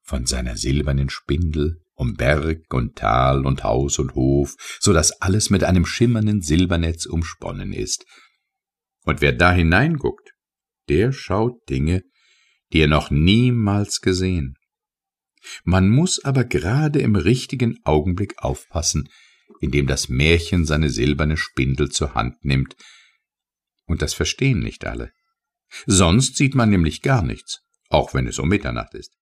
von seiner silbernen Spindel um Berg und Tal und Haus und Hof, so daß alles mit einem schimmernden Silbernetz umsponnen ist. Und wer da hineinguckt, der schaut Dinge, die er noch niemals gesehen. Man muß aber gerade im richtigen Augenblick aufpassen, indem das Märchen seine silberne Spindel zur Hand nimmt, und das verstehen nicht alle. Sonst sieht man nämlich gar nichts, auch wenn es um Mitternacht ist.